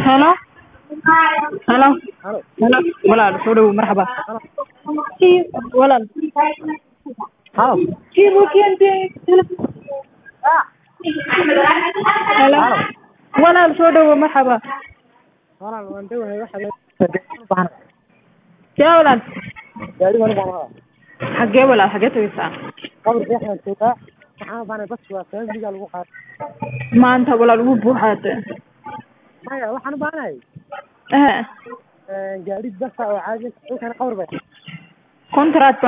هلا هلا Halo. هلا ولا سوري مرحبا Halo. ولا Halo. كيفك انت هلا Halo. ولا سوري مرحبا Walaal waan dhawahay waxa la baahan. يا ولد Gaari waan baahan. حقي ولا حقي تيسا Qawr fiican tuuta. Waxaan baahan bas waa family-ga lagu qaad. ما انت ولا لو بوحات Maya waxaan baanahay. اه Gaari bas oo caadi ah. Kan qawr bay. كونترات